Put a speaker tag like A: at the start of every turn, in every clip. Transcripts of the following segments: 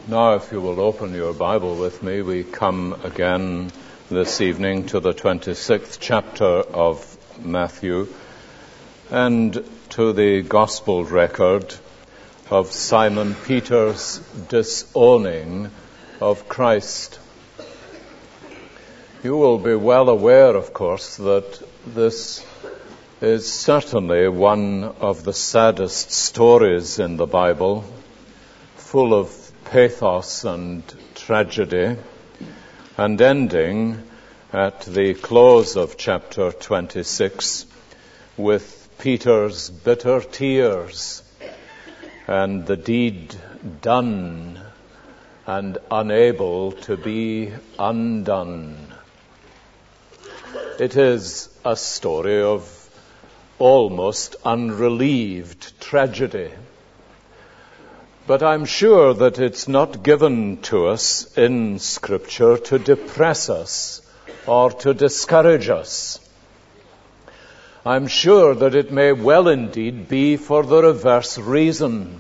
A: Now, if you will open your Bible with me, we come again this evening to the 26th chapter of Matthew and to the Gospel record of Simon Peter's disowning of Christ. You will be well aware, of course, that this is certainly one of the saddest stories in the Bible, full of pathos and tragedy, and ending at the close of chapter 26 with Peter's bitter tears and the deed done and unable to be undone. It is a story of almost unrelieved tragedy. But I'm sure that it's not given to us in Scripture to depress us or to discourage us. I'm sure that it may well indeed be for the reverse reason.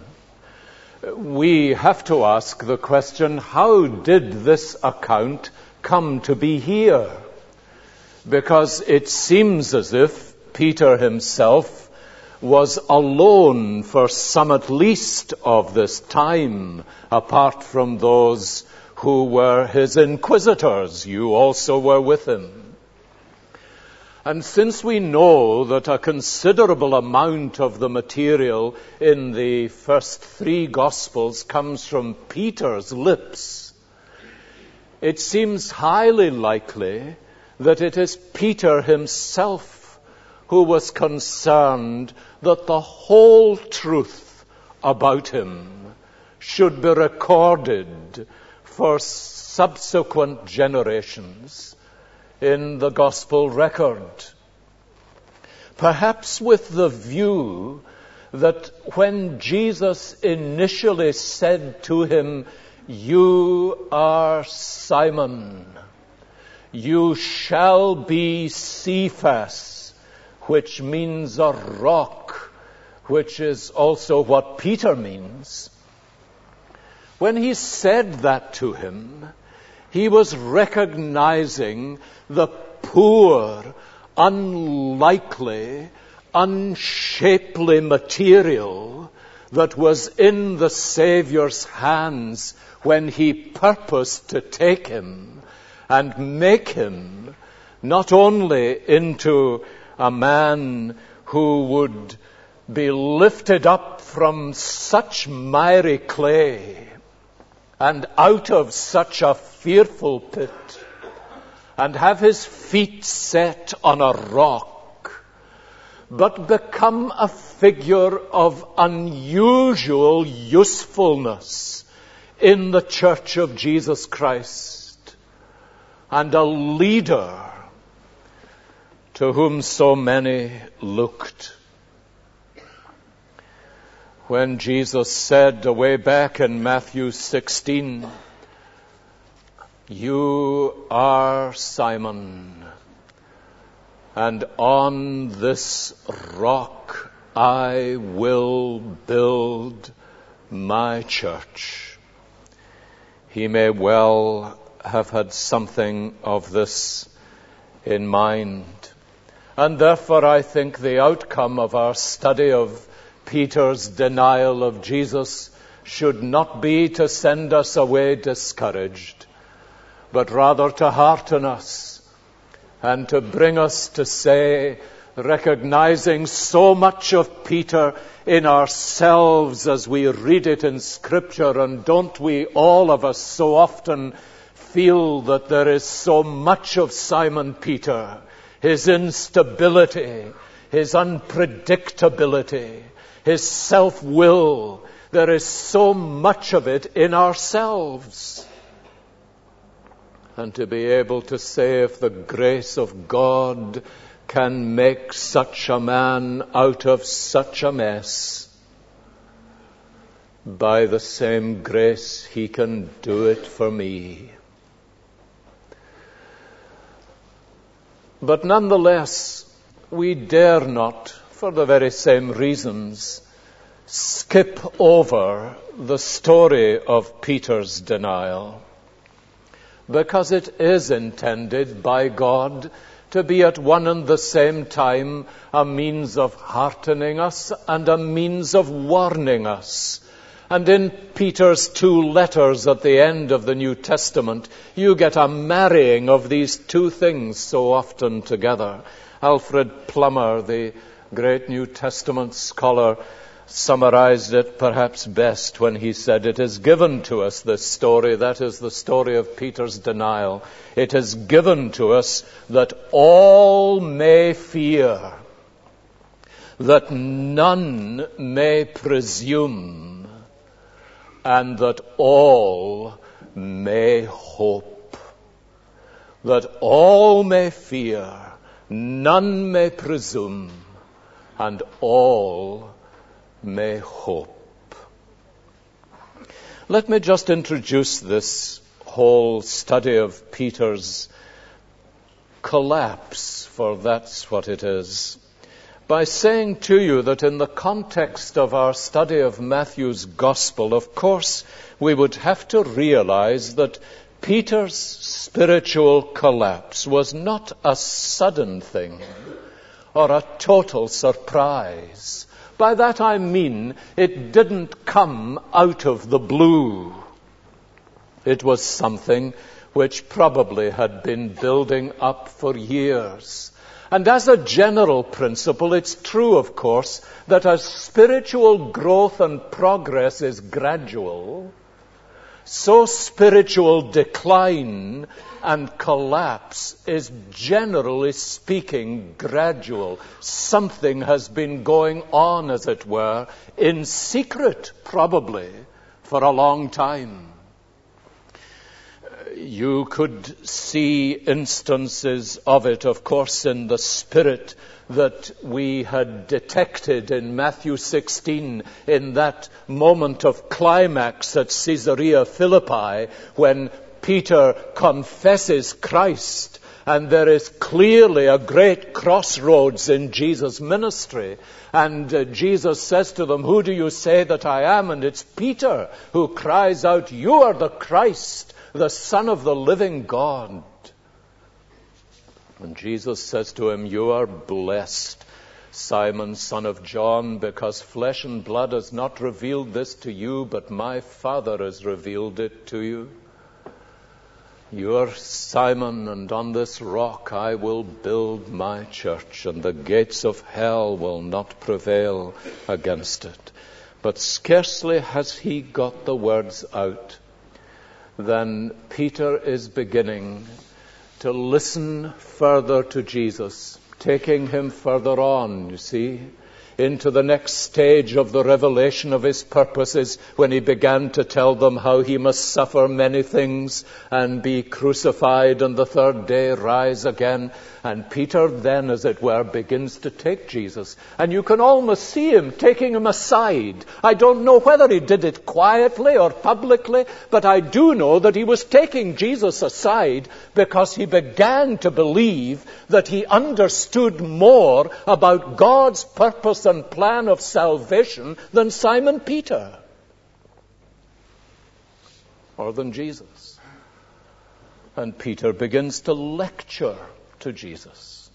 A: We have to ask the question, how did this account come to be here? Because it seems as if Peter himself was alone for some at least of this time, apart from those who were his inquisitors. You also were with him. And since we know that a considerable amount of the material in the first three Gospels comes from Peter's lips, it seems highly likely that it is Peter himself who was concerned that the whole truth about him should be recorded for subsequent generations in the Gospel record. Perhaps with the view that when Jesus initially said to him, "You are Simon, you shall be Cephas," which means a rock, which is also what Peter means. When he said that to him, he was recognizing the poor, unlikely, unshapely material that was in the Savior's hands when he purposed to take him and make him not only into a man who would be lifted up from such miry clay and out of such a fearful pit and have his feet set on a rock, but become a figure of unusual usefulness in the Church of Jesus Christ and a leader to whom so many looked. When Jesus said away back in Matthew 16, "You are Simon, and on this rock I will build my church," he may well have had something of this in mind. And therefore I think the outcome of our study of Peter's denial of Jesus should not be to send us away discouraged, but rather to hearten us and to bring us to say, recognizing so much of Peter in ourselves as we read it in Scripture, and don't we all of us so often feel that there is so much of Simon Peter, his instability, his unpredictability, his self-will. There is so much of it in ourselves. And to be able to say, if the grace of God can make such a man out of such a mess, by the same grace he can do it for me. But nonetheless, we dare not, for the very same reasons, skip over the story of Peter's denial, because it is intended by God to be at one and the same time a means of heartening us and a means of warning us. And in Peter's 2 letters at the end of the New Testament, you get a marrying of these two things so often together. Alfred Plummer, the great New Testament scholar, summarized it perhaps best when he said, "It is given to us, this story," that is the story of Peter's denial, "it is given to us that all may fear, that none may presume, and that all may hope." That all may fear, none may presume, and all may hope. Let me just introduce this whole study of Peter's collapse, for that's what it is, by saying to you that in the context of our study of Matthew's Gospel, of course, we would have to realize that Peter's spiritual collapse was not a sudden thing or a total surprise. By that I mean it didn't come out of the blue. It was something which probably had been building up for years. And as a general principle, it's true, of course, that as spiritual growth and progress is gradual, so spiritual decline and collapse is, generally speaking, gradual. Something has been going on, as it were, in secret, probably, for a long time. You could see instances of it, of course, in the spirit that we had detected in Matthew 16, in that moment of climax at Caesarea Philippi, when Peter confesses Christ, and there is clearly a great crossroads in Jesus' ministry. And Jesus says to them, "Who do you say that I am?" And it's Peter who cries out, "You are the Christ, the Son of the living God." And Jesus says to him, "You are blessed, Simon, son of John, because flesh and blood has not revealed this to you, but my Father has revealed it to you. You are Simon, and on this rock I will build my church, and the gates of hell will not prevail against it." But scarcely has he got the words out than Peter is beginning to listen further to Jesus, taking him further on, you see, into the next stage of the revelation of his purposes, when he began to tell them how he must suffer many things and be crucified and the third day rise again. And Peter then, as it were, begins to take Jesus. And you can almost see him taking him aside. I don't know whether he did it quietly or publicly, but I do know that he was taking Jesus aside because he began to believe that he understood more about God's purpose and plan of salvation than Simon Peter, or than Jesus. And Peter begins to lecture to Jesus.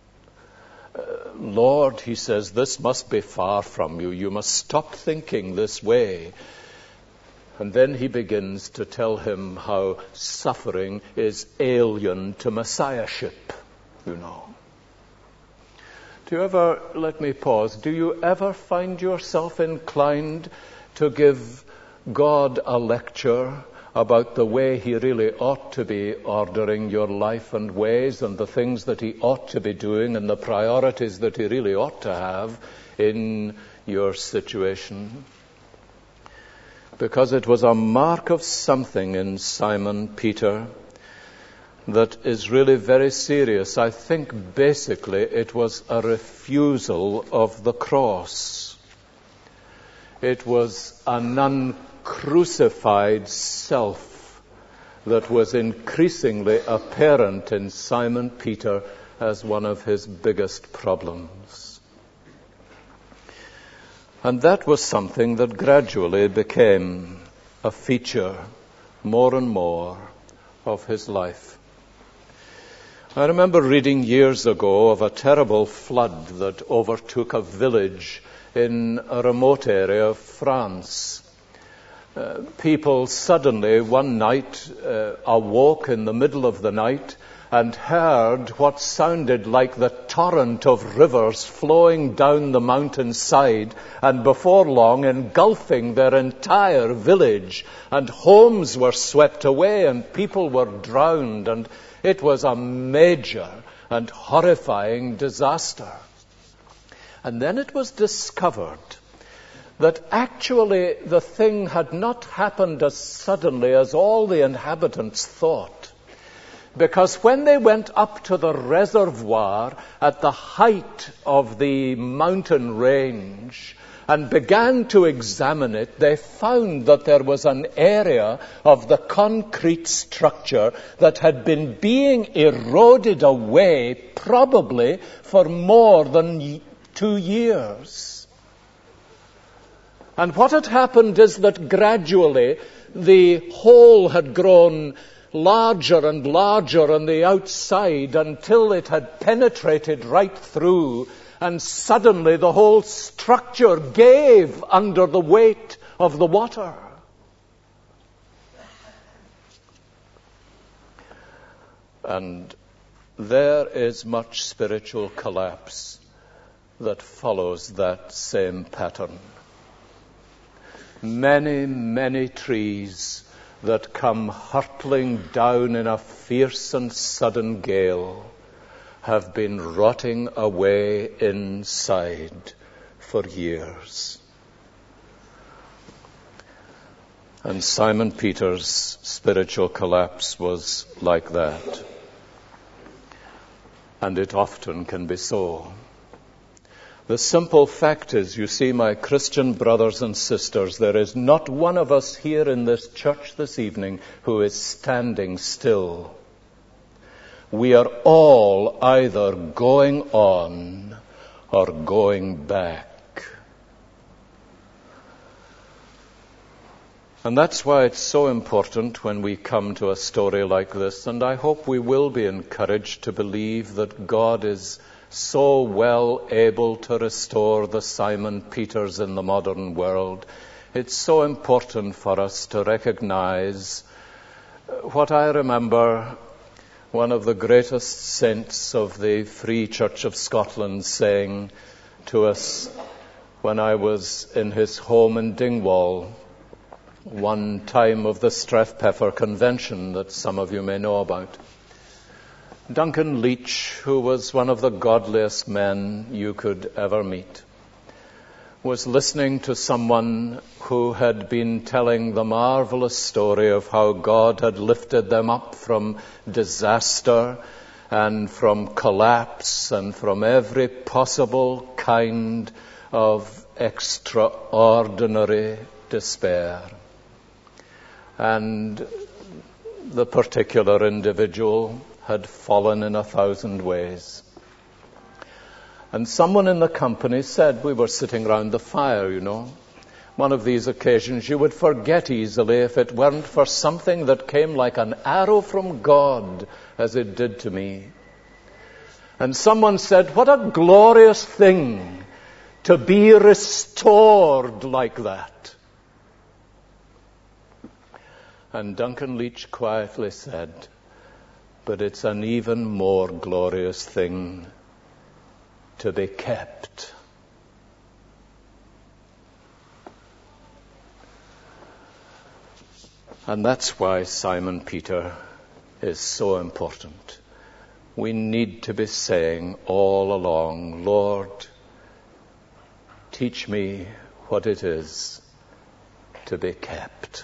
A: "Lord," he says, "this must be far from you. You must stop thinking this way." And then he begins to tell him how suffering is alien to messiahship, you know. Do you ever, let me pause, do you ever find yourself inclined to give God a lecture about the way he really ought to be ordering your life and ways, and the things that he ought to be doing, and the priorities that he really ought to have in your situation? Because it was a mark of something in Simon Peter that is really very serious. I think basically it was a refusal of the cross. It was an uncrucified self that was increasingly apparent in Simon Peter as one of his biggest problems. And that was something that gradually became a feature, more and more, of his life. I remember reading years ago of a terrible flood that overtook a village in a remote area of France. People suddenly one night awoke in the middle of the night and heard what sounded like the torrent of rivers flowing down the mountainside and before long engulfing their entire village, and homes were swept away and people were drowned, and it was a major and horrifying disaster. And then it was discovered that actually the thing had not happened as suddenly as all the inhabitants thought. Because when they went up to the reservoir at the height of the mountain range and began to examine it, they found that there was an area of the concrete structure that had been being eroded away probably for more than 2 years. And what had happened is that gradually the hole had grown larger and larger on the outside until it had penetrated right through, and suddenly the whole structure gave under the weight of the water. And there is much spiritual collapse that follows that same pattern. Many, many trees that come hurtling down in a fierce and sudden gale have been rotting away inside for years. And Simon Peter's spiritual collapse was like that. And it often can be so. The simple fact is, you see, my Christian brothers and sisters, there is not one of us here in this church this evening who is standing still. We are all either going on or going back. And that's why it's so important when we come to a story like this, and I hope we will be encouraged to believe that God is so well able to restore the Simon Peters in the modern world. It's so important for us to recognize what I remember one of the greatest saints of the Free Church of Scotland saying to us when I was in his home in Dingwall, one time of the Strathpeffer Convention that some of you may know about. Duncan Leach, who was one of the godliest men you could ever meet, was listening to someone who had been telling the marvelous story of how God had lifted them up from disaster and from collapse and from every possible kind of extraordinary despair. And the particular individual had fallen in 1,000 ways. And someone in the company said, we were sitting round the fire, you know. One of these occasions you would forget easily if it weren't for something that came like an arrow from God, as it did to me. And someone said, what a glorious thing to be restored like that. And Duncan Leach quietly said, but it's an even more glorious thing to be kept. And that's why Simon Peter is so important. We need to be saying all along, Lord, teach me what it is to be kept.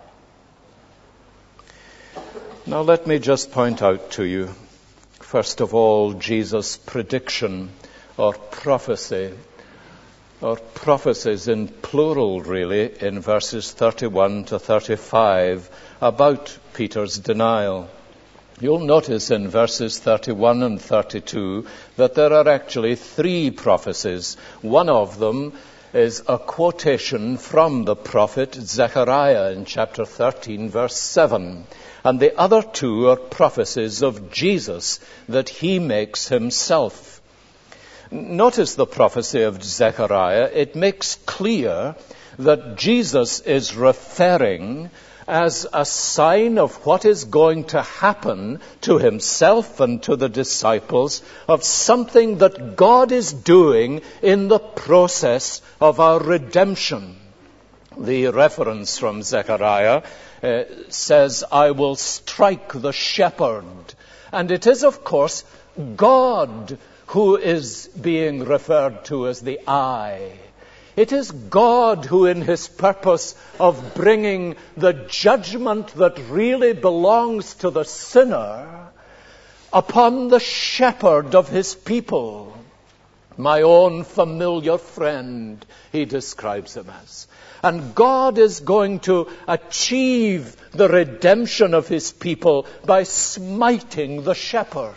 A: Now let me just point out to you, first of all, Jesus' prediction or prophecy, or prophecies in plural really, in verses 31 to 35 about Peter's denial. You'll notice in verses 31 and 32 that there are actually 3 prophecies. One of them is a quotation from the prophet Zechariah in chapter 13, verse 7. And the other two are prophecies of Jesus that he makes himself. Notice the prophecy of Zechariah. It makes clear that Jesus is referring as a sign of what is going to happen to himself and to the disciples, of something that God is doing in the process of our redemption. The reference from Zechariah says, "I will strike the shepherd." And it is, of course, God who is being referred to as the I. It is God who, in his purpose of bringing the judgment that really belongs to the sinner upon the shepherd of his people, my own familiar friend, he describes him as. And God is going to achieve the redemption of his people by smiting the shepherd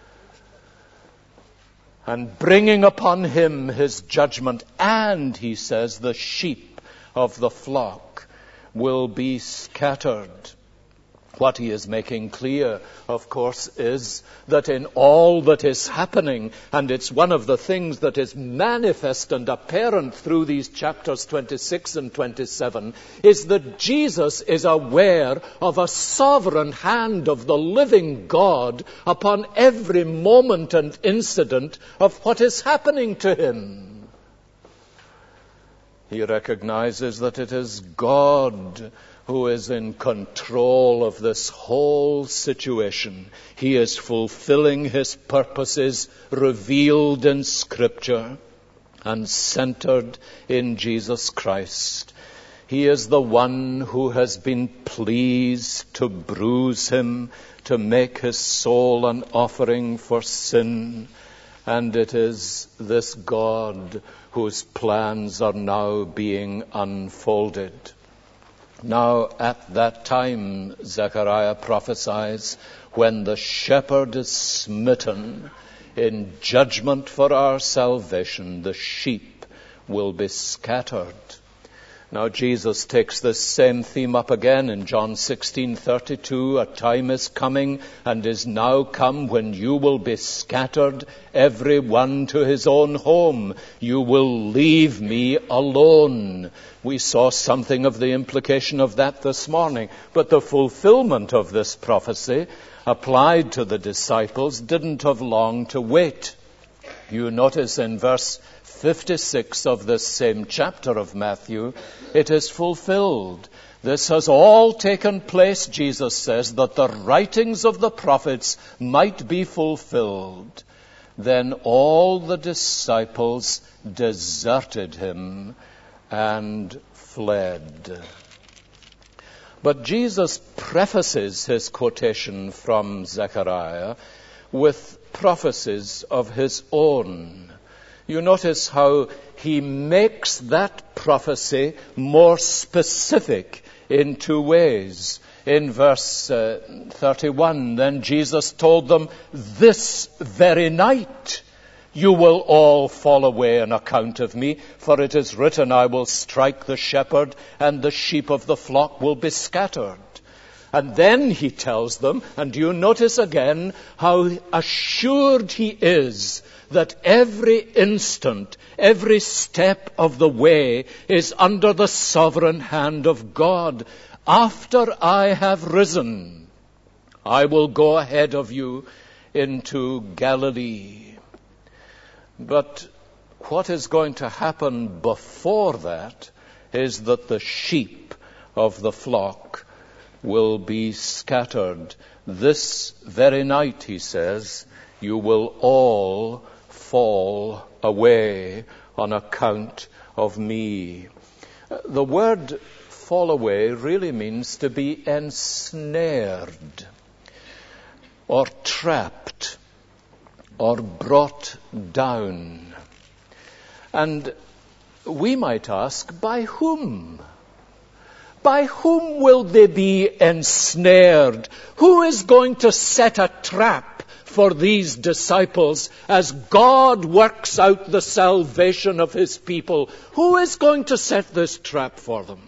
A: and bringing upon him his judgment. And, he says, the sheep of the flock will be scattered. What he is making clear, of course, is that in all that is happening, and it's one of the things that is manifest and apparent through these chapters 26 and 27, is that Jesus is aware of a sovereign hand of the living God upon every moment and incident of what is happening to him. He recognizes that it is God who is in control of this whole situation. He is fulfilling his purposes revealed in Scripture and centered in Jesus Christ. He is the one who has been pleased to bruise him, to make his soul an offering for sin. And it is this God whose plans are now being unfolded. Now, at that time, Zechariah prophesies, when the shepherd is smitten in judgment for our salvation, the sheep will be scattered. Now, Jesus takes this same theme up again in John 16:32. A time is coming and is now come when you will be scattered, every one to his own home. You will leave me alone. We saw something of the implication of that this morning. But the fulfillment of this prophecy applied to the disciples didn't have long to wait. You notice in verse 56 of this same chapter of Matthew, it is fulfilled. This has all taken place, Jesus says, that the writings of the prophets might be fulfilled. Then all the disciples deserted him and fled. But Jesus prefaces his quotation from Zechariah with prophecies of his own. You notice how he makes that prophecy more specific in two ways. In verse 31, then Jesus told them, "This very night you will all fall away on account of me, for it is written, I will strike the shepherd, and the sheep of the flock will be scattered." And then he tells them, and you notice again how assured he is that every instant, every step of the way is under the sovereign hand of God. After I have risen, I will go ahead of you into Galilee. But what is going to happen before that is that the sheep of the flock will be scattered. This very night, he says, you will all fall away on account of me. The word fall away really means to be ensnared or trapped or brought down. And we might ask, by whom? By whom will they be ensnared? Who is going to set a trap for these disciples as God works out the salvation of his people. Who is going to set this trap for them?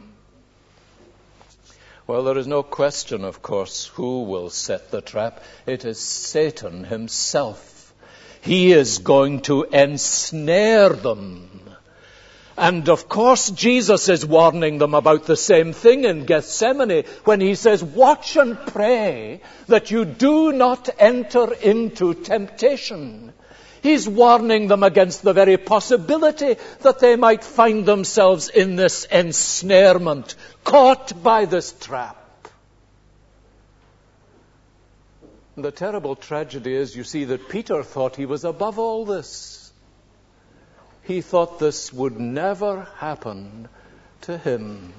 A: Well, there is no question, of course, who will set the trap. It is Satan himself. He is going to ensnare them. And of course, Jesus is warning them about the same thing in Gethsemane when he says, watch and pray that you do not enter into temptation. He's warning them against the very possibility that they might find themselves in this ensnarement, caught by this trap. The terrible tragedy is, you see, that Peter thought he was above all this. He thought this would never happen to him.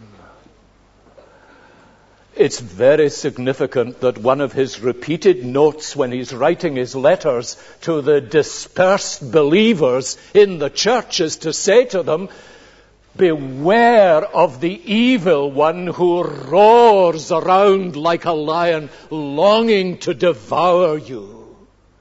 A: It's very significant that one of his repeated notes when he's writing his letters to the dispersed believers in the church is to say to them, beware of the evil one who roars around like a lion, longing to devour you.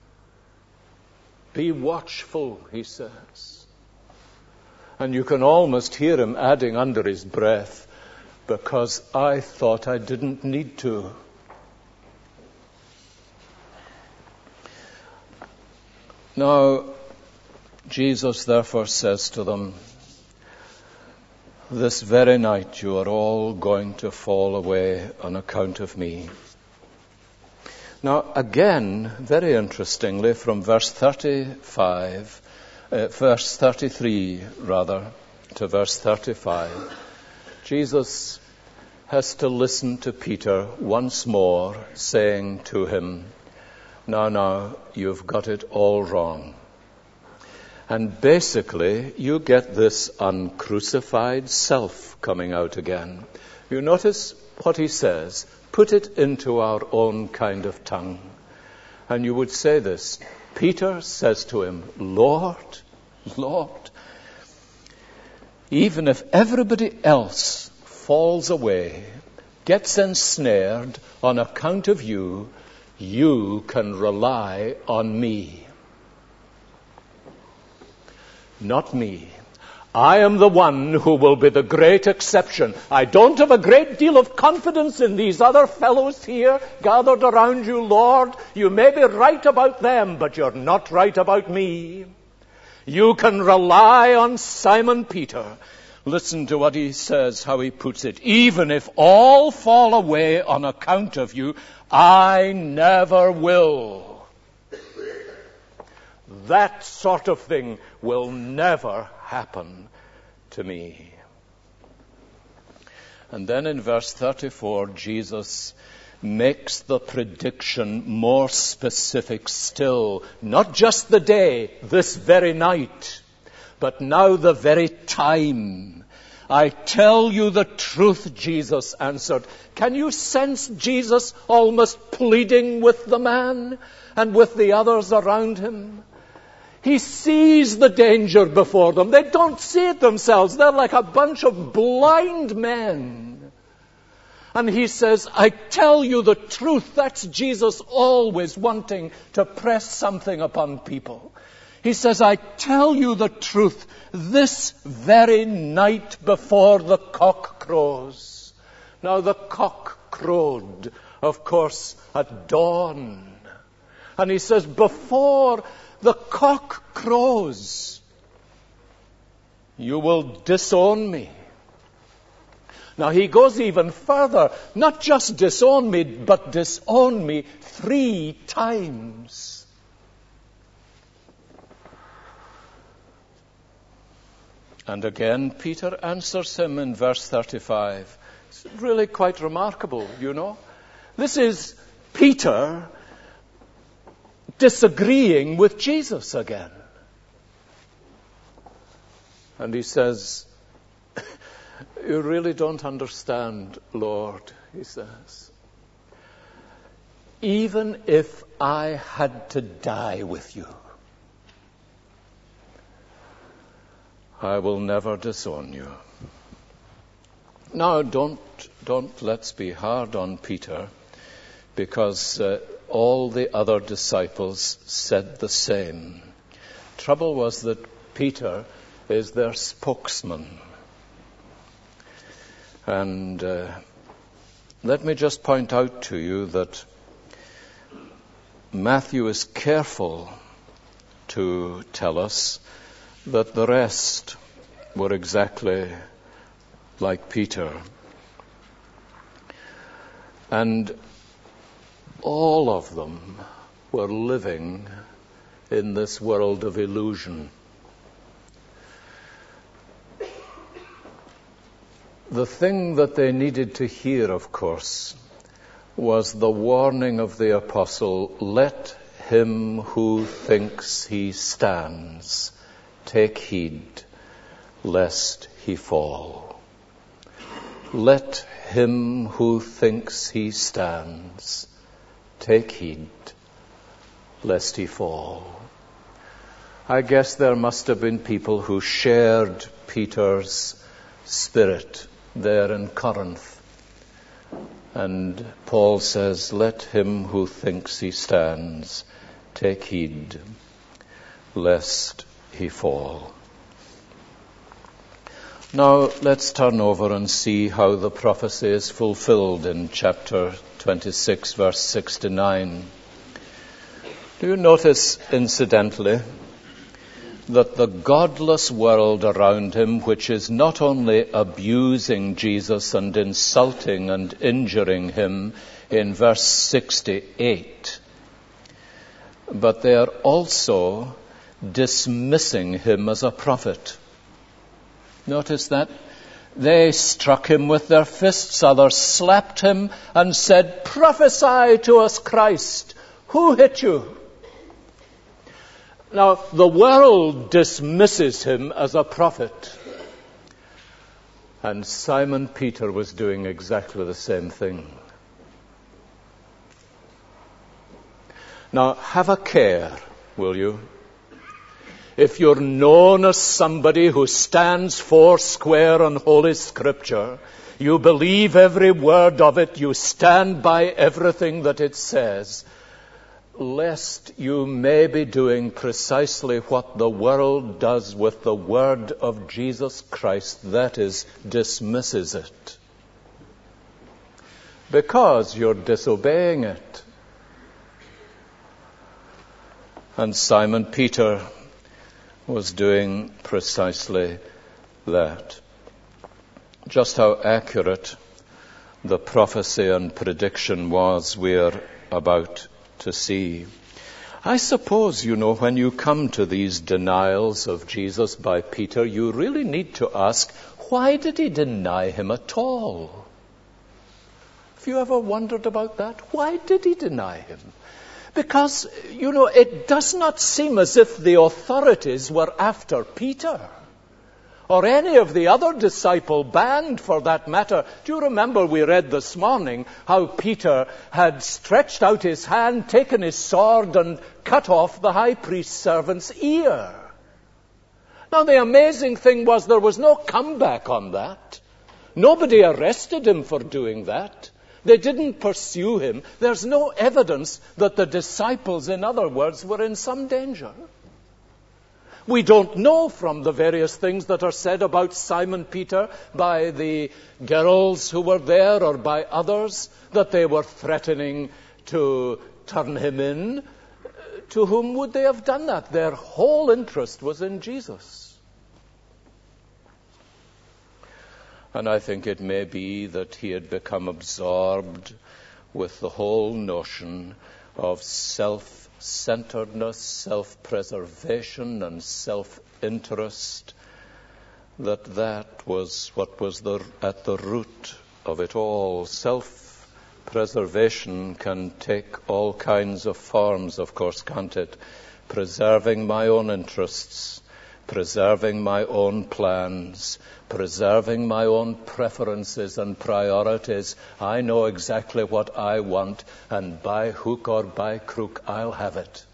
A: Be watchful, he says. And you can almost hear him adding under his breath, because I thought I didn't need to. Now, Jesus therefore says to them, this very night you are all going to fall away on account of me. Now, again, very interestingly, from verse 33 to verse 35, Jesus has to listen to Peter once more saying to him, now, you've got it all wrong. And basically, you get this uncrucified self coming out again. You notice what he says. Put it into our own kind of tongue. And you would say this. Peter says to him, Lord, even if everybody else falls away, gets ensnared on account of you, you can rely on me. Not me. I am the one who will be the great exception. I don't have a great deal of confidence in these other fellows here gathered around you, Lord. You may be right about them, but you're not right about me. You can rely on Simon Peter. Listen to what he says, how he puts it. Even if all fall away on account of you, I never will. That sort of thing will never happen to me. And then in verse 34, Jesus makes the prediction more specific still. Not just the day, this very night, but now the very time. I tell you the truth, Jesus answered. Can you sense Jesus almost pleading with the man and with the others around him? He sees the danger before them. They don't see it themselves. They're like a bunch of blind men. And he says, I tell you the truth. That's Jesus always wanting to press something upon people. He says, I tell you the truth. This very night before the cock crows. Now the cock crowed, of course, at dawn. And he says, before the cock crows, you will disown me. Now he goes even further. Not just disown me, but disown me 3 times. And again, Peter answers him in verse 35. It's really quite remarkable, you know. This is Peter disagreeing with Jesus again. And he says, you really don't understand, Lord, he says. Even if I had to die with you, I will never disown you. Now, don't let's be hard on Peter, because all the other disciples said the same. Trouble was that Peter is their spokesman. And let me just point out to you that Matthew is careful to tell us that the rest were exactly like Peter. And all of them were living in this world of illusion. The thing that they needed to hear, of course, was the warning of the apostle, let him who thinks he stands take heed lest he fall. Let him who thinks he stands take heed lest he fall. I guess there must have been people who shared Peter's spirit there in Corinth. And Paul says, let him who thinks he stands take heed lest he fall. Now let's turn over and see how the prophecy is fulfilled in chapter 26, verse 6 to 9. Do you notice, incidentally, that the godless world around him, which is not only abusing Jesus and insulting and injuring him in verse 68, but they are also dismissing him as a prophet. Notice that? They struck him with their fists, others slapped him and said, prophesy to us, Christ. Who hit you? Now, the world dismisses him as a prophet. And Simon Peter was doing exactly the same thing. Now, have a care, will you? If you're known as somebody who stands four square on Holy Scripture, you believe every word of it, you stand by everything that it says, lest you may be doing precisely what the world does with the word of Jesus Christ, that is, dismisses it. Because you're disobeying it. And Simon Peter was doing precisely that. Just how accurate the prophecy and prediction was, we're about to see. I suppose, when you come to these denials of Jesus by Peter, you really need to ask, why did he deny him at all? Have you ever wondered about that? Why did he deny him? Because, it does not seem as if the authorities were after Peter or any of the other disciple band for that matter. Do you remember we read this morning how Peter had stretched out his hand, taken his sword and cut off the high priest's servant's ear? Now the amazing thing was there was no comeback on that. Nobody arrested him for doing that. They didn't pursue him. There's no evidence that the disciples, in other words, were in some danger. We don't know from the various things that are said about Simon Peter by the girls who were there or by others that they were threatening to turn him in. To whom would they have done that? Their whole interest was in Jesus. And I think it may be that he had become absorbed with the whole notion of self-centeredness, self-preservation, and self-interest, that was what was at the root of it all. Self-preservation can take all kinds of forms, of course, can't it? Preserving my own interests, preserving my own plans, preserving my own preferences and priorities. I know exactly what I want, and by hook or by crook, I'll have it.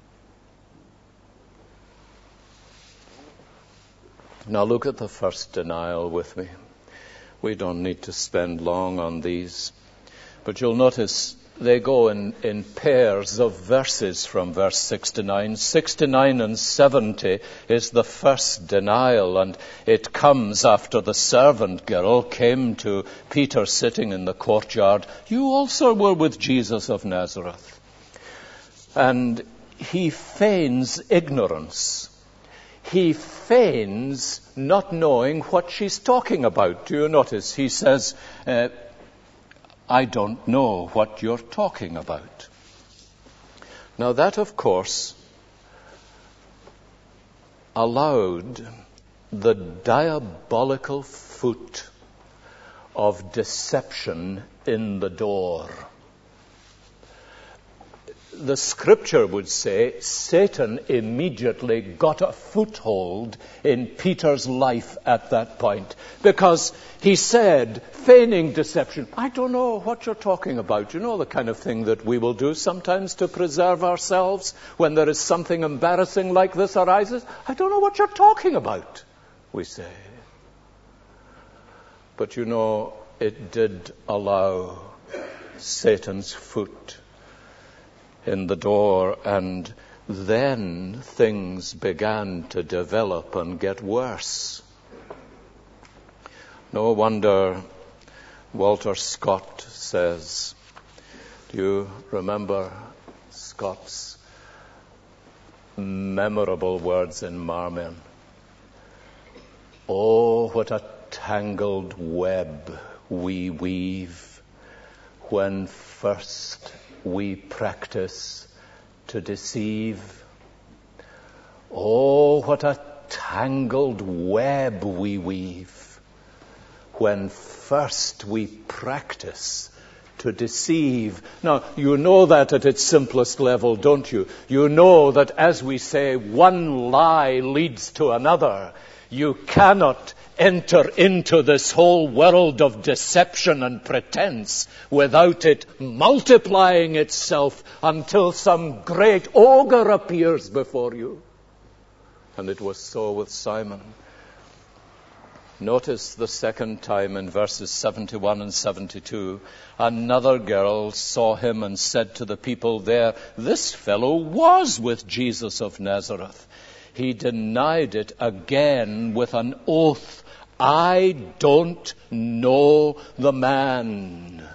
A: Now look at the first denial with me. We don't need to spend long on these. But you'll notice they go in pairs of verses from verse 69. 69 and 70 is the first denial, and it comes after the servant girl came to Peter sitting in the courtyard. You also were with Jesus of Nazareth. And he feigns ignorance. He feigns not knowing what she's talking about. Do you notice? He says, I don't know what you're talking about. Now that, of course, allowed the diabolical foot of deception in the door. The scripture would say Satan immediately got a foothold in Peter's life at that point, because he said, feigning deception, I don't know what you're talking about. You know the kind of thing that we will do sometimes to preserve ourselves when there is something embarrassing like this arises. I don't know what you're talking about, we say. But you know, it did allow Satan's foot in the door, and then things began to develop and get worse. No wonder Walter Scott says, do you remember Scott's memorable words in Marmion? Oh, what a tangled web we weave when first we practice to deceive. Oh, what a tangled web we weave when first we practice to deceive. Now, you know that at its simplest level, don't you? You know that, as we say, one lie leads to another. You cannot enter into this whole world of deception and pretense without it multiplying itself until some great ogre appears before you. And it was so with Simon. Notice the second time in verses 71 and 72. Another girl saw him and said to the people there, this fellow was with Jesus of Nazareth. He denied it again with an oath. I don't know the man.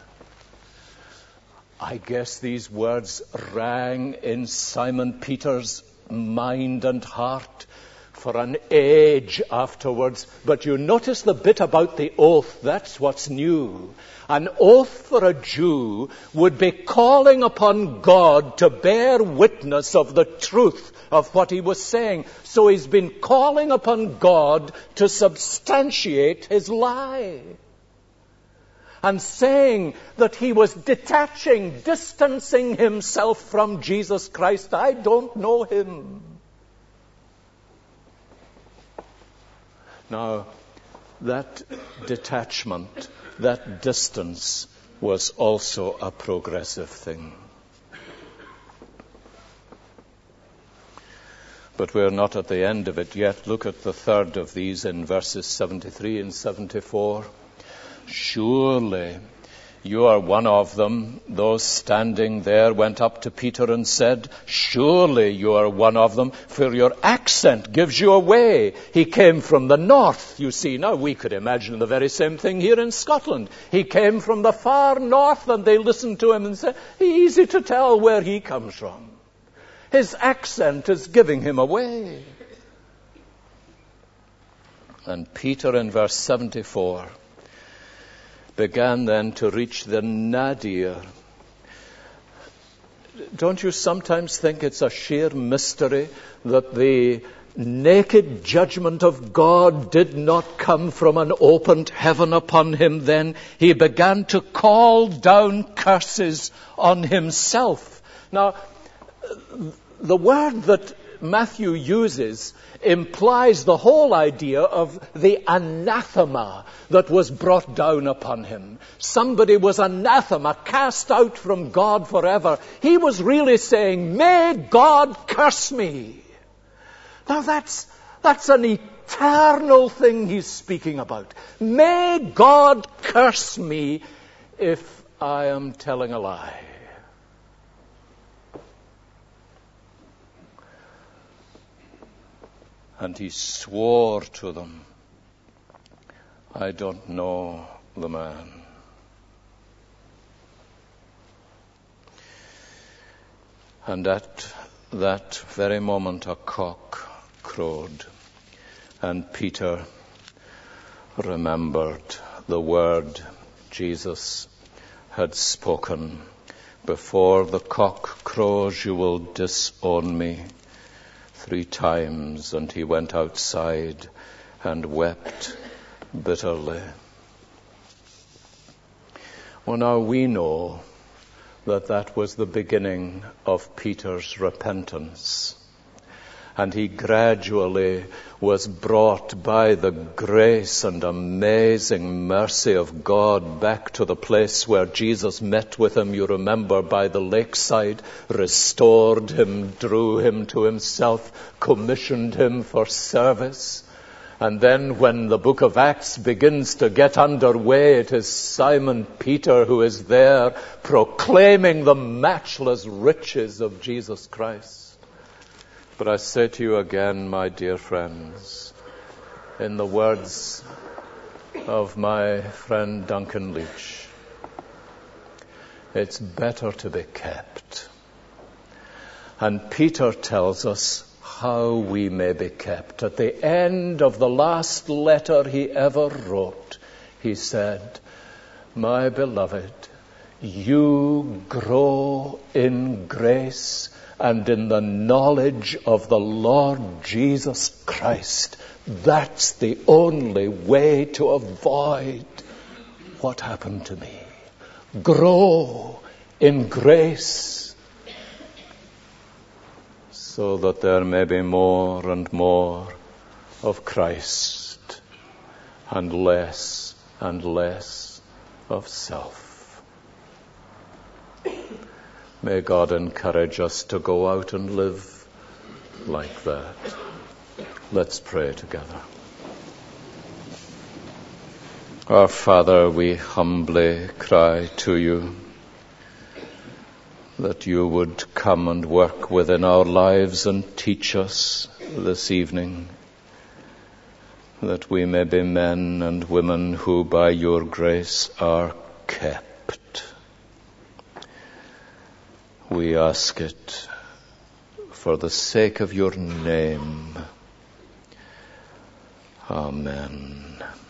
A: I guess these words rang in Simon Peter's mind and heart for an age afterwards. But you notice the bit about the oath. That's what's new. An oath for a Jew would be calling upon God to bear witness of the truth of what he was saying. So he's been calling upon God to substantiate his lie. And saying that he was distancing himself from Jesus Christ. I don't know him. Now, that detachment, that distance, was also a progressive thing. But we're not at the end of it yet. Look at the third of these in verses 73 and 74. Surely you are one of them. Those standing there went up to Peter and said, surely you are one of them, for your accent gives you away. He came from the north, you see. Now we could imagine the very same thing here in Scotland. He came from the far north, and they listened to him and said, easy to tell where he comes from. His accent is giving him away. And Peter in verse 74 began then to reach the nadir. Don't you sometimes think it's a sheer mystery that the naked judgment of God did not come from an opened heaven upon him then? He began to call down curses on himself. Now, the word that Matthew uses implies the whole idea of the anathema that was brought down upon him. Somebody was anathema, cast out from God forever. He was really saying, may God curse me. Now that's an eternal thing he's speaking about. May God curse me if I am telling a lie. And he swore to them, I don't know the man. And at that very moment a cock crowed, and Peter remembered the word Jesus had spoken. Before the cock crows, you will disown me 3 times. And he went outside and wept bitterly. Well, now we know that was the beginning of Peter's repentance. And he gradually was brought by the grace and amazing mercy of God back to the place where Jesus met with him, you remember, by the lakeside, restored him, drew him to himself, commissioned him for service. And then when the book of Acts begins to get underway, it is Simon Peter who is there proclaiming the matchless riches of Jesus Christ. But I say to you again, my dear friends, in the words of my friend Duncan Leach, it's better to be kept. And Peter tells us how we may be kept. At the end of the last letter he ever wrote, he said, my beloved, you grow in grace and in the knowledge of the Lord Jesus Christ. That's the only way to avoid what happened to me. Grow in grace so that there may be more and more of Christ and less of self. May God encourage us to go out and live like that. Let's pray together. Our Father, we humbly cry to you that you would come and work within our lives and teach us this evening, that we may be men and women who by your grace are kept. We ask it for the sake of your name. Amen.